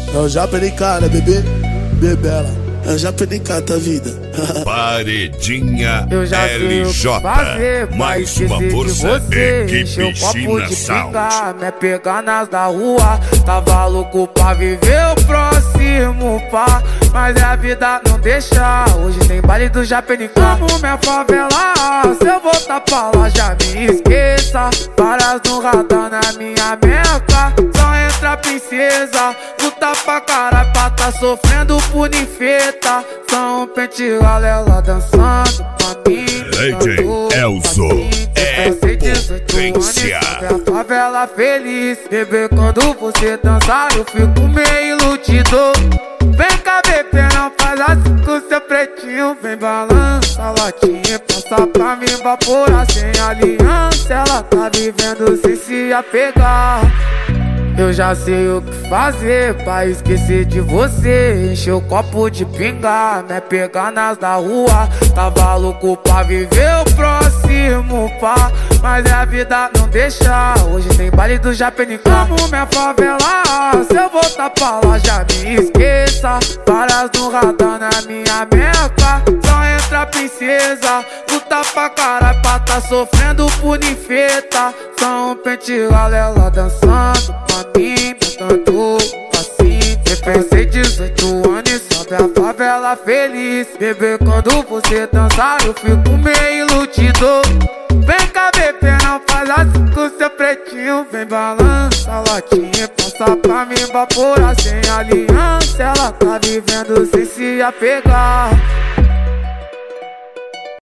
É o Japenica, né, bebê? Bebela. É o Japenica, tua vida. Paredinha Eu já sei o que fazer, mais uma força, equipe China Sound. Me pegar nas da rua, tava louco pra viver o próximo pá. Mas é a vida não deixa, hoje tem baile do Japenica. Amo minha favela, se eu voltar pra lá já me esqueça. Várias no radar na minha meca, só entra princesa. Luta pra caralho pra tá sofrendo por ninfeta. São pente galela dançando pra mim. DJ Elzo é potência. A favela feliz, bebê, quando você dançar eu fico meio iludido. Vem cá, bebê, não faz assim com seu pretinho. Vem balança a latinha, passa pra me evaporar sem aliança. Ela tá vivendo sem se apegar. Eu já sei o que fazer pra esquecer de você. Encher o copo de pinga, me pegar nas da rua. Tava louco pra viver o próximo pá. Mas é a vida não deixa, hoje tem baile do Japenica. Amo minha favela, se eu voltar pra lá já me esqueça. Várias no radar na minha meca, só entra princesa. Luta pra caralho pra tá sofrendo por ninfeta. São pente galela dançando pra mim, tanto assim. Pensei 18 anos e sobe a favela feliz. Bebê, quando você dançar eu fico meio iludido. Vem cá, bebê, não faz assim com seu pretinho. Vem balança a latinha, passa pra me evaporar sem aliança. Ela tá vivendo sem se apegar.